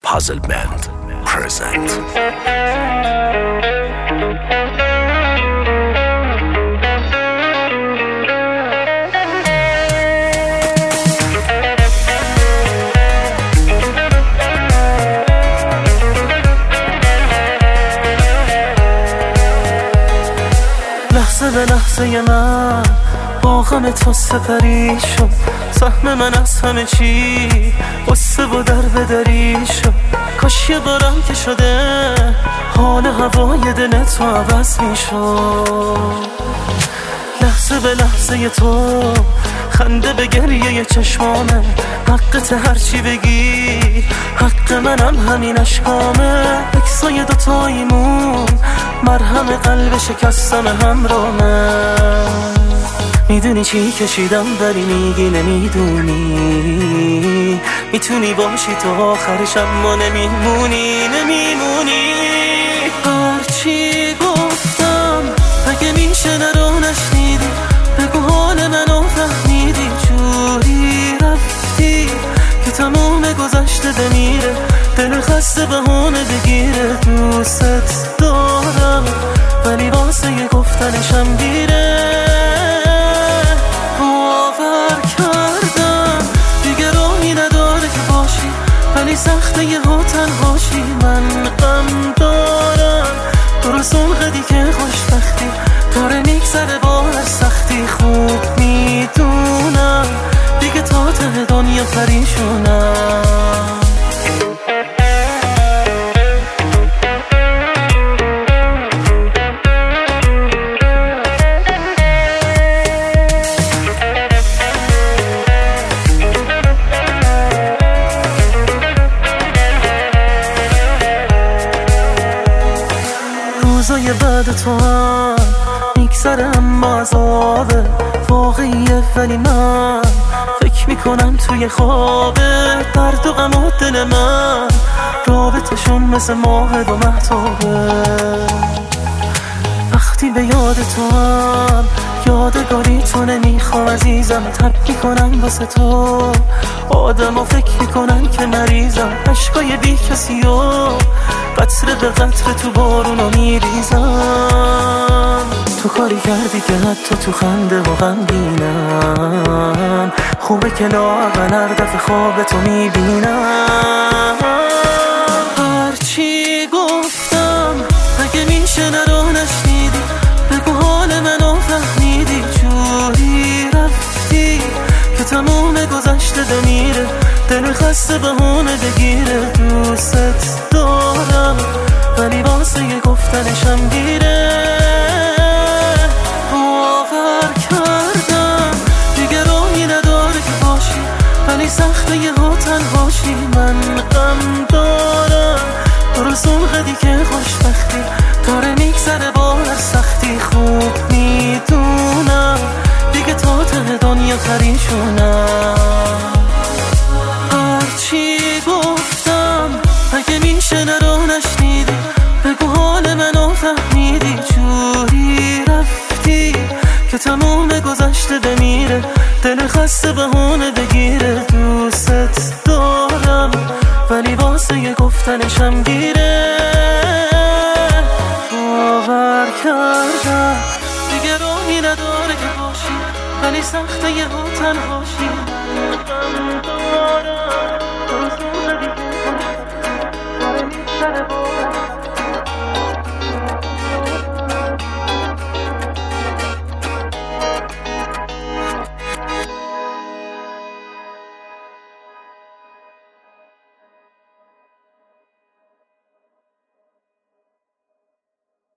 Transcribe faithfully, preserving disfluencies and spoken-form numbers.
Puzzle Band present. لحظه به لحظه من با غم تو سپری شد، سهم من از همه چی قصه و در بدری شد. کاش یه بارم که شده حال هوای دل تو عوض می شد. لحظه به لحظه تو خنده به گریه چشمامه، حقت هرچی بگی حق منم همین اشکامه. اکسای دوتاییمون مرهم قلب شکستم همرامه. میدونی چی کشیدم ولی میگی نمیدونی، میتونی باشی تو آخرش اما نمیمونی نمیمونی. هرچی گفتم اگه میشه نرو نشنیدی، بگو حال منو فهمیدی. جوری رفتی که تمام گذشته بمیره، دل خسته بهونه بگیره. دوست دارم ولی واسه یه گفتنشم دیره. باور کردم دیگه راهی نداره که باشی، ولی سخته یه ها تنهاشی. من غم دارم درست اون قدی که خوشبختی داره میگذره با هر سختی. خوب میدونم دیگه تا ته دنیا پریشونم. روزای بعد تو هم میگذره اما عذابه واقعیه، ولی من فکر میکنم توی خوابه. درد و غم و دل من رابطشون مثل ماه و مهتابه. وقتی به یاد تو هم یادگاری تو نمیخوام عزیزم، تب میکنم واسه تو آدم و فکر میکنن که نریزم. عشقای بی کسی و قطره به قطره تو بارونو میریزم. تو کاری کردی که حتی تو خنده و غمگینم. خوبه که لااقل هر دفعه خواب تو میبینم. هرچی گفتم اگه میشه نرو نشنیدی، بگو حال منو فهمیدی. جوری رفتی که تمام گذشته بمیره، دل خسته بهونه بگیره. دوست دارم ولی واسه یه گفتنشم دیره. باور کردم دیگه راهی نداره که باشی، ولی سخته یه ها تنهاشی. من غم دارم درست اون قدی که خوشبختی داره میگذره با هر سختی. خوب میدونم دیگه تا ته دنیا پریشونم. هرچی گفتم اگه میشه نرو نشنیدی، بگو حال منو فهمیدی. جوری رفتی که تمام گذشته بمیره، دل خسته بهونه بگیره. دوست دارم ولی واسه یه گفتنشم دیره. باور کردم دیگه راهی نداره که باشی، ولی سخته یه ها تنهاشی.